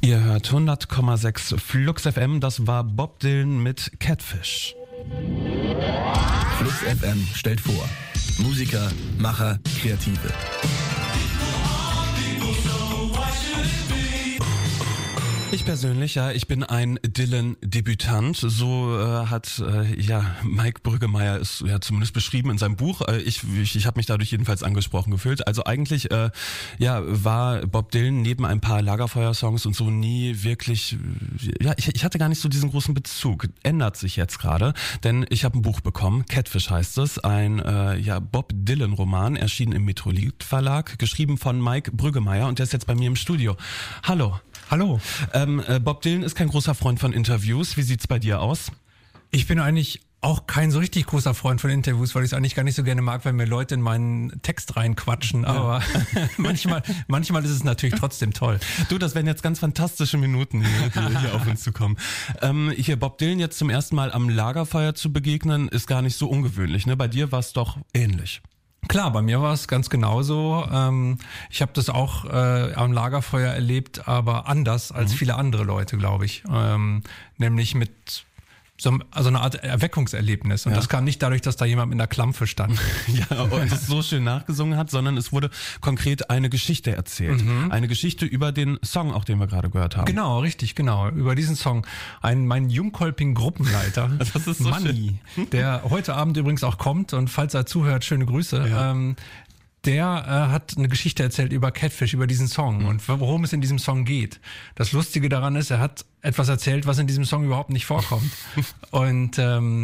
Ihr hört 100,6 Flux FM, das war Bob Dylan mit Catfish. Flux FM stellt vor, Musiker, Macher, Kreative. Ich persönlich, ich bin ein Dylan-Debütant, so hat Mike Brüggemeier es zumindest beschrieben in seinem Buch. Ich habe mich dadurch jedenfalls angesprochen gefühlt. Also eigentlich war Bob Dylan neben ein paar Lagerfeuer-Songs und so nie wirklich, ich hatte gar nicht so diesen großen Bezug. Ändert sich jetzt gerade, denn ich habe ein Buch bekommen, Catfish heißt es, ein Bob Dylan-Roman, erschienen im Metrolit Verlag, geschrieben von Mike Brüggemeier und der ist jetzt bei mir im Studio. Hallo. Hallo. Bob Dylan ist kein großer Freund von Interviews. Wie sieht's bei dir aus? Ich bin eigentlich auch kein so richtig großer Freund von Interviews, weil ich es eigentlich gar nicht so gerne mag, wenn mir Leute in meinen Text reinquatschen. Aber manchmal ist es natürlich trotzdem toll. Du, das werden jetzt ganz fantastische Minuten hier auf uns zukommen. Hier Bob Dylan jetzt zum ersten Mal am Lagerfeuer zu begegnen, ist gar nicht so ungewöhnlich. Ne? Bei dir war es doch ähnlich. Klar, bei mir war es ganz genauso. Ich habe das auch am Lagerfeuer erlebt, aber anders als viele andere Leute, glaube ich. Nämlich mit also eine Art Erweckungserlebnis. Und das kam nicht dadurch, dass da jemand mit einer Klampfe stand. Und es so schön nachgesungen hat, sondern es wurde konkret eine Geschichte erzählt. Eine Geschichte über den Song, auch den wir gerade gehört haben. Genau, richtig, genau. Über diesen Song. Mein jungkolpigen Gruppenleiter, das ist so Manni, der heute Abend übrigens auch kommt und falls er zuhört, schöne Grüße. Ja. Der hat eine Geschichte erzählt über Catfish, über diesen Song und worum es in diesem Song geht. Das Lustige daran ist, er hat etwas erzählt, was in diesem Song überhaupt nicht vorkommt. Und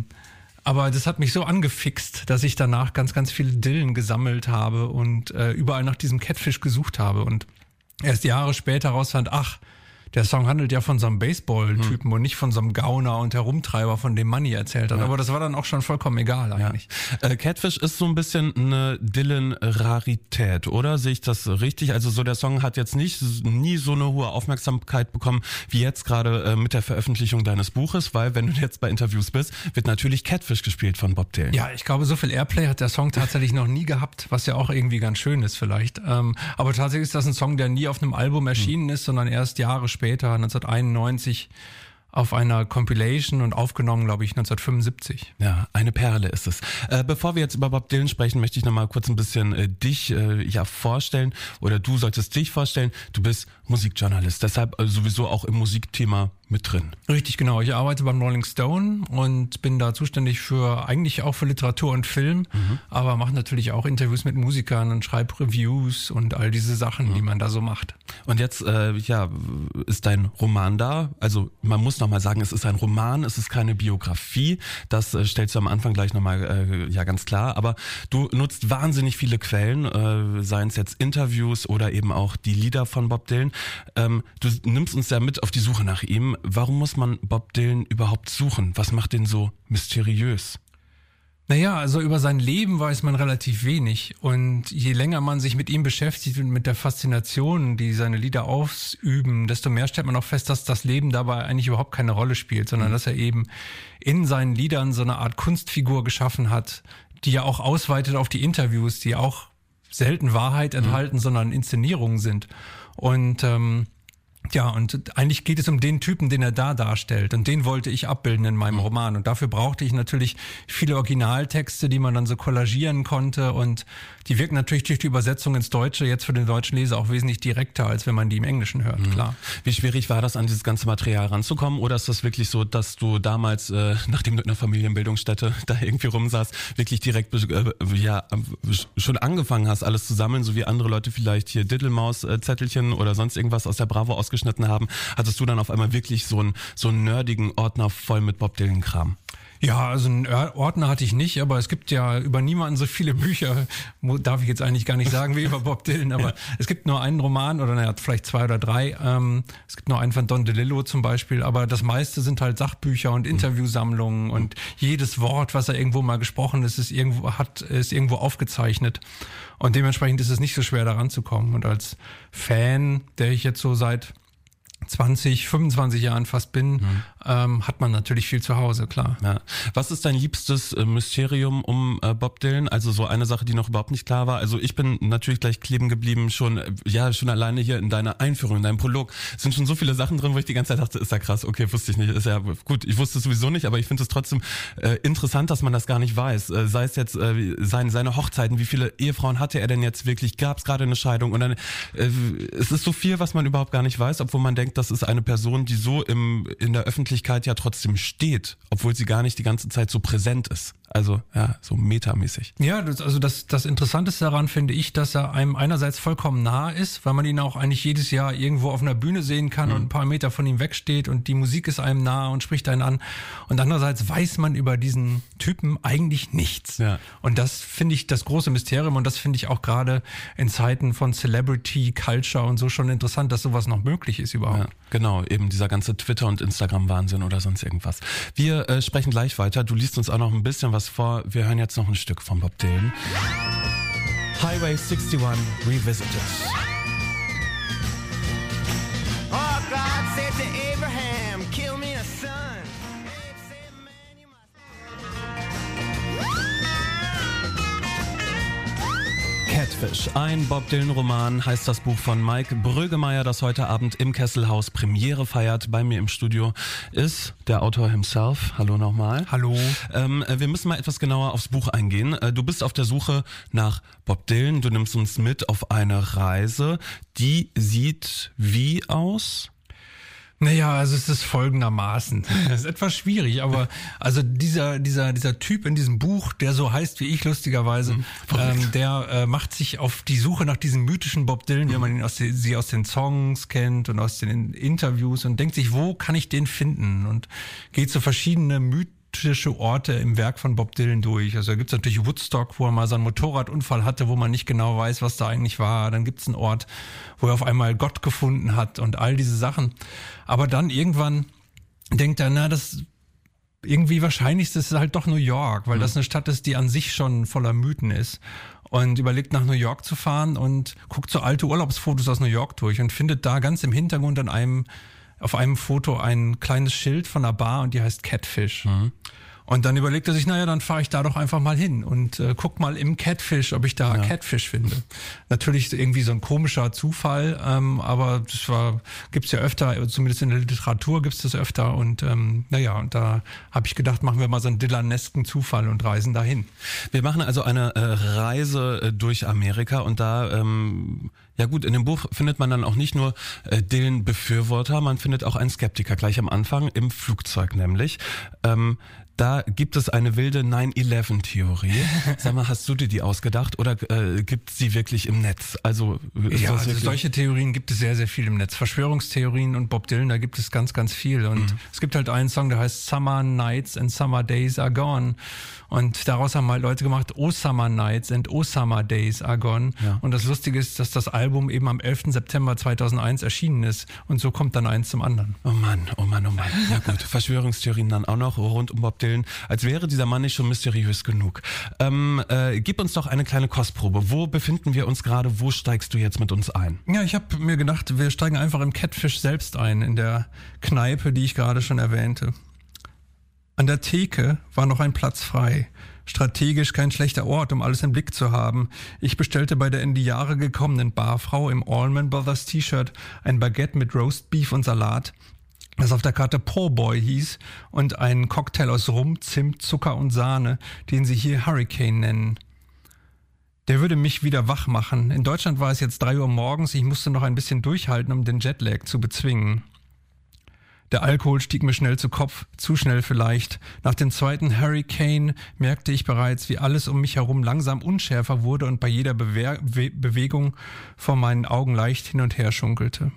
aber das hat mich so angefixt, dass ich danach ganz, ganz viele Dylan gesammelt habe und überall nach diesem Catfish gesucht habe und erst Jahre später rausfand, der Song handelt ja von so einem Baseball-Typen und nicht von so einem Gauner und Herumtreiber, von dem Manni erzählt hat. Ja. Aber das war dann auch schon vollkommen egal eigentlich. Ja. Catfish ist so ein bisschen eine Dylan-Rarität, oder? Sehe ich das richtig? Also so der Song hat jetzt nie so eine hohe Aufmerksamkeit bekommen, wie jetzt gerade mit der Veröffentlichung deines Buches, weil wenn du jetzt bei Interviews bist, wird natürlich Catfish gespielt von Bob Dylan. Ja, ich glaube, so viel Airplay hat der Song tatsächlich noch nie gehabt, was ja auch irgendwie ganz schön ist vielleicht. Aber tatsächlich ist das ein Song, der nie auf einem Album erschienen ist, sondern erst Jahre später, 1991, auf einer Compilation und aufgenommen, glaube ich, 1975. Ja, eine Perle ist es. Bevor wir jetzt über Bob Dylan sprechen, möchte ich noch mal kurz ein bisschen dich vorstellen, oder du solltest dich vorstellen. Du bist Musikjournalist, deshalb sowieso auch im Musikthema mit drin. Richtig, genau. Ich arbeite beim Rolling Stone und bin da zuständig eigentlich auch für Literatur und Film, aber mache natürlich auch Interviews mit Musikern und schreibe Reviews und all diese Sachen, die man da so macht. Und jetzt, ist dein Roman da. Also man muss noch mal sagen, es ist ein Roman, es ist keine Biografie. Das stellst du am Anfang gleich noch mal ganz klar. Aber du nutzt wahnsinnig viele Quellen, seien es jetzt Interviews oder eben auch die Lieder von Bob Dylan. Du nimmst uns ja mit auf die Suche nach ihm. Warum muss man Bob Dylan überhaupt suchen? Was macht den so mysteriös? Naja, also über sein Leben weiß man relativ wenig und je länger man sich mit ihm beschäftigt und mit der Faszination, die seine Lieder ausüben, desto mehr stellt man auch fest, dass das Leben dabei eigentlich überhaupt keine Rolle spielt, sondern dass er eben in seinen Liedern so eine Art Kunstfigur geschaffen hat, die ja auch ausweitet auf die Interviews, die auch selten Wahrheit enthalten, sondern Inszenierungen sind. Und und eigentlich geht es um den Typen, den er da darstellt. Und den wollte ich abbilden in meinem Roman. Und dafür brauchte ich natürlich viele Originaltexte, die man dann so kollagieren konnte. Und die wirken natürlich durch die Übersetzung ins Deutsche jetzt für den deutschen Leser auch wesentlich direkter, als wenn man die im Englischen hört, klar. Wie schwierig war das, an dieses ganze Material ranzukommen? Oder ist das wirklich so, dass du damals, nachdem du in einer Familienbildungsstätte da irgendwie rumsaßt, wirklich direkt schon angefangen hast, alles zu sammeln, so wie andere Leute vielleicht hier Diddlemaus-Zettelchen oder sonst irgendwas aus der Bravo ausgeschnitten haben, hattest du dann auf einmal wirklich so einen nerdigen Ordner voll mit Bob Dylan-Kram? Ja, also einen Ordner hatte ich nicht, aber es gibt ja über niemanden so viele Bücher, darf ich jetzt eigentlich gar nicht sagen, wie über Bob Dylan, aber es gibt nur einen Roman oder vielleicht 2 oder 3. Es gibt nur einen von Don DeLillo zum Beispiel, aber das meiste sind halt Sachbücher und Interviewsammlungen und jedes Wort, was er irgendwo mal gesprochen ist, ist irgendwo aufgezeichnet. Und dementsprechend ist es nicht so schwer, da ranzukommen. Und als Fan, der ich jetzt so seit 20, 25 Jahren fast bin, hat man natürlich viel zu Hause, klar. Ja. Was ist dein liebstes Mysterium um Bob Dylan? Also so eine Sache, die noch überhaupt nicht klar war. Also ich bin natürlich gleich kleben geblieben, schon alleine hier in deiner Einführung, in deinem Prolog, sind schon so viele Sachen drin, wo ich die ganze Zeit dachte, ist ja krass, okay, wusste ich nicht, ist ja gut, ich wusste es sowieso nicht, aber ich finde es trotzdem interessant, dass man das gar nicht weiß. Sei es jetzt seine Hochzeiten, wie viele Ehefrauen hatte er denn jetzt wirklich, gab es gerade eine Scheidung und dann es ist so viel, was man überhaupt gar nicht weiß, obwohl man denkt, das ist eine Person, die so in der Öffentlichkeit ja trotzdem steht, obwohl sie gar nicht die ganze Zeit so präsent ist. Also ja, so metamäßig. Ja, das Interessanteste daran finde ich, dass er einem einerseits vollkommen nah ist, weil man ihn auch eigentlich jedes Jahr irgendwo auf einer Bühne sehen kann und ein paar Meter von ihm wegsteht und die Musik ist einem nah und spricht einen an. Und andererseits weiß man über diesen Typen eigentlich nichts. Ja. Und das finde ich das große Mysterium und das finde ich auch gerade in Zeiten von Celebrity Culture und so schon interessant, dass sowas noch möglich ist überhaupt. Ja, genau, eben dieser ganze Twitter- und Instagram-Wahnsinn oder sonst irgendwas. Wir sprechen gleich weiter. Du liest uns auch noch ein bisschen was vor. Wir hören jetzt noch ein Stück von Bob Dylan. Highway 61 Revisited. Oh, God said to Abraham, kill me a son. Catfish, ein Bob Dylan-Roman, heißt das Buch von Mike Brüggemeier, das heute Abend im Kesselhaus Premiere feiert. Bei mir im Studio ist der Autor himself. Hallo nochmal. Hallo. Wir müssen mal etwas genauer aufs Buch eingehen. Du bist auf der Suche nach Bob Dylan. Du nimmst uns mit auf eine Reise. Die sieht wie aus? Naja, also es ist folgendermaßen. Es ist etwas schwierig, aber also dieser Typ in diesem Buch, der so heißt wie ich lustigerweise, der macht sich auf die Suche nach diesem mythischen Bob Dylan, wie man ihn aus den Songs kennt und aus den Interviews und denkt sich, wo kann ich den finden? Und geht zu verschiedenen mythische Orte im Werk von Bob Dylan durch. Also da gibt's natürlich Woodstock, wo er mal so einen Motorradunfall hatte, wo man nicht genau weiß, was da eigentlich war. Dann gibt's einen Ort, wo er auf einmal Gott gefunden hat und all diese Sachen. Aber dann irgendwann denkt er, das irgendwie wahrscheinlichste ist halt doch New York, weil das eine Stadt ist, die an sich schon voller Mythen ist. Und überlegt nach New York zu fahren und guckt so alte Urlaubsfotos aus New York durch und findet da ganz im Hintergrund auf einem Foto ein kleines Schild von einer Bar und die heißt Catfish. Und dann überlegt er sich, dann fahre ich da doch einfach mal hin und guck mal im Catfish, ob ich da Catfish finde. Natürlich irgendwie so ein komischer Zufall, aber gibt's ja öfter, zumindest in der Literatur gibt's das öfter und und da habe ich gedacht, machen wir mal so einen Dylanesken Zufall und reisen dahin. Wir machen also eine Reise durch Amerika und da in dem Buch findet man dann auch nicht nur Dylan-Befürworter, man findet auch einen Skeptiker gleich am Anfang, im Flugzeug nämlich. Da gibt es eine wilde 9/11-Theorie. Sag mal, hast du dir die ausgedacht oder gibt es sie wirklich im Netz? Also solche Theorien gibt es sehr, sehr viel im Netz. Verschwörungstheorien und Bob Dylan, da gibt es ganz, ganz viel. Und es gibt halt einen Song, der heißt Summer Nights and Summer Days Are Gone. Und daraus haben halt Leute gemacht, Oh Summer Nights and Oh Summer Days Are Gone. Ja. Und das Lustige ist, dass das Album eben am 11. September 2001 erschienen ist. Und so kommt dann eins zum anderen. Oh Mann. Ja gut, Verschwörungstheorien dann auch noch rund um Bob Dylan. Als wäre dieser Mann nicht schon mysteriös genug. Gib uns doch eine kleine Kostprobe. Wo befinden wir uns gerade? Wo steigst du jetzt mit uns ein? Ja, ich habe mir gedacht, wir steigen einfach im Catfish selbst ein, in der Kneipe, die ich gerade schon erwähnte. An der Theke war noch ein Platz frei. Strategisch kein schlechter Ort, um alles im Blick zu haben. Ich bestellte bei der in die Jahre gekommenen Barfrau im Allman Brothers T-Shirt ein Baguette mit Roastbeef und Salat, das auf der Karte Po' Boy hieß, und einen Cocktail aus Rum, Zimt, Zucker und Sahne, den sie hier Hurricane nennen. Der würde mich wieder wach machen. In Deutschland war es jetzt 3 Uhr morgens, ich musste noch ein bisschen durchhalten, um den Jetlag zu bezwingen. Der Alkohol stieg mir schnell zu Kopf, zu schnell vielleicht. Nach dem zweiten Hurricane merkte ich bereits, wie alles um mich herum langsam unschärfer wurde und bei jeder Bewegung vor meinen Augen leicht hin und her schunkelte.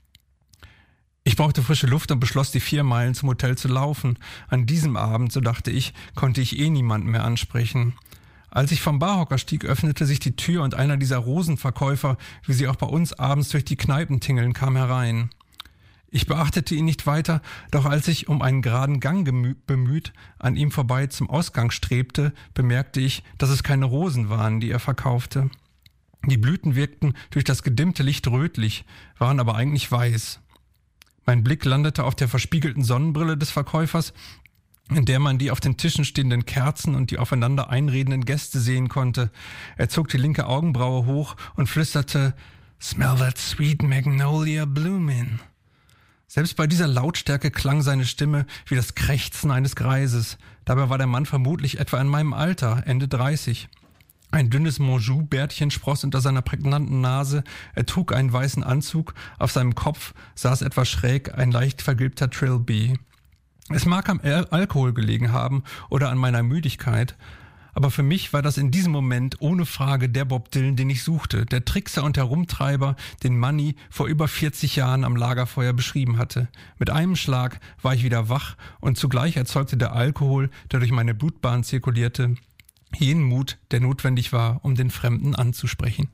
Ich brauchte frische Luft und beschloss, die 4 Meilen zum Hotel zu laufen. An diesem Abend, so dachte ich, konnte ich niemanden mehr ansprechen. Als ich vom Barhocker stieg, öffnete sich die Tür und einer dieser Rosenverkäufer, wie sie auch bei uns abends durch die Kneipen tingeln, kam herein. Ich beachtete ihn nicht weiter, doch als ich um einen geraden Gang bemüht an ihm vorbei zum Ausgang strebte, bemerkte ich, dass es keine Rosen waren, die er verkaufte. Die Blüten wirkten durch das gedimmte Licht rötlich, waren aber eigentlich weiß. Mein Blick landete auf der verspiegelten Sonnenbrille des Verkäufers, in der man die auf den Tischen stehenden Kerzen und die aufeinander einredenden Gäste sehen konnte. Er zog die linke Augenbraue hoch und flüsterte, "Smell that sweet magnolia bloomin'." Selbst bei dieser Lautstärke klang seine Stimme wie das Krächzen eines Greises. Dabei war der Mann vermutlich etwa in meinem Alter, Ende 30. Ein dünnes Monjou-Bärtchen spross unter seiner prägnanten Nase, er trug einen weißen Anzug, auf seinem Kopf saß etwas schräg ein leicht vergilbter Trilby. Es mag am Alkohol gelegen haben oder an meiner Müdigkeit, aber für mich war das in diesem Moment ohne Frage der Bob Dylan, den ich suchte, der Trickser und Herumtreiber, den Manny vor über 40 Jahren am Lagerfeuer beschrieben hatte. Mit einem Schlag war ich wieder wach und zugleich erzeugte der Alkohol, der durch meine Blutbahn zirkulierte, jenen Mut, der notwendig war, um den Fremden anzusprechen.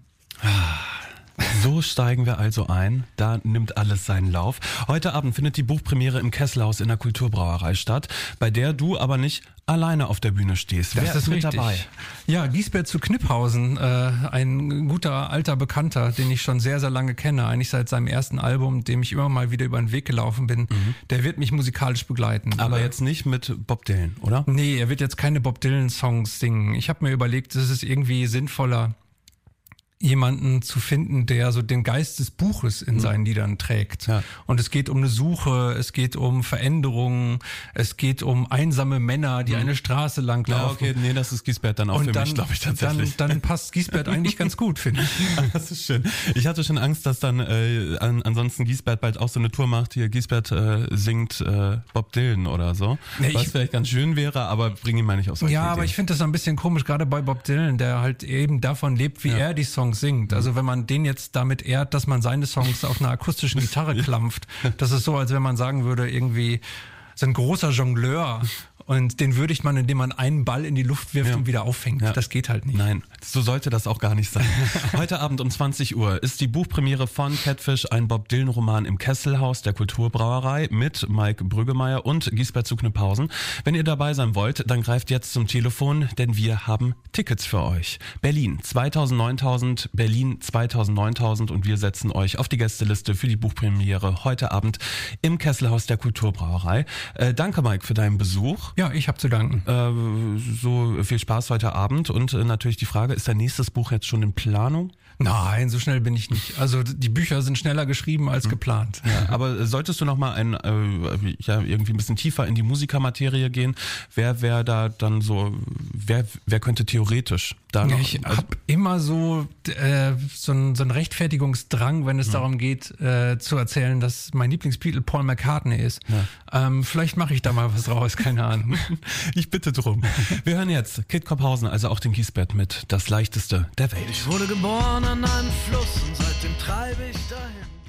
So steigen wir also ein, da nimmt alles seinen Lauf. Heute Abend findet die Buchpremiere im Kesselhaus in der Kulturbrauerei statt, bei der du aber nicht alleine auf der Bühne stehst. Das Wer ist mit richtig. dabei? Ja, Giesbert zu Kniphausen, ein guter alter Bekannter, den ich schon sehr, sehr lange kenne, eigentlich seit seinem ersten Album, dem ich immer mal wieder über den Weg gelaufen bin. Der wird mich musikalisch begleiten. Aber jetzt nicht mit Bob Dylan, oder? Nee, er wird jetzt keine Bob Dylan-Songs singen. Ich habe mir überlegt, es ist irgendwie sinnvoller, jemanden zu finden, der so den Geist des Buches in seinen Liedern trägt. Ja. Und es geht um eine Suche, es geht um Veränderungen, es geht um einsame Männer, die eine Straße lang Ja, laufen. okay, nee, das ist Giesbert dann auch Und für dann, mich, glaube ich, tatsächlich. dann passt Giesbert eigentlich ganz gut, finde ich. Das ist schön. Ich hatte schon Angst, dass dann ansonsten Giesbert bald auch so eine Tour macht, hier Giesbert singt Bob Dylan oder so. Nee, was ich- vielleicht ganz schön wäre, aber bring ihn mal nicht auf solche Ja, aber Ideen. ich finde das so ein bisschen komisch, gerade bei Bob Dylan, der halt eben davon lebt, wie er die Songs singt. Also wenn man den jetzt damit ehrt, dass man seine Songs auf einer akustischen Gitarre klampft, das ist so, als wenn man sagen würde, irgendwie so ein großer Jongleur und den würdigt man, indem man einen Ball in die Luft wirft und wieder auffängt. Ja. Das geht halt nicht. Nein, so sollte das auch gar nicht sein. Heute Abend um 20 Uhr ist die Buchpremiere von Catfish, ein Bob Dylan-Roman im Kesselhaus der Kulturbrauerei mit Mike Brüggemeier und Giesbert zu Kniphausen. Wenn ihr dabei sein wollt, dann greift jetzt zum Telefon, denn wir haben Tickets für euch. Berlin 2000, Berlin 2000 und wir setzen euch auf die Gästeliste für die Buchpremiere heute Abend im Kesselhaus der Kulturbrauerei. Danke, Mike, für deinen Besuch. Ja, ich habe zu danken. So viel Spaß heute Abend und natürlich die Frage, ist dein nächstes Buch jetzt schon in Planung? Nein, so schnell bin ich nicht. Also die Bücher sind schneller geschrieben als geplant. Ja, aber solltest du noch mal irgendwie ein bisschen tiefer in die Musikermaterie gehen, wer wäre da dann so, wer könnte theoretisch da noch? Ich habe immer so einen Rechtfertigungsdrang, wenn es darum geht, zu erzählen, dass mein Lieblingsbeatle Paul McCartney ist. Vielleicht mache ich da mal was raus, keine Ahnung. Ich bitte drum. Wir hören jetzt Kid Kniphausen, also auch den Giesbert mit Das Leichteste der Welt. Ich wurde geboren an einem Fluss und seitdem treibe ich dahin.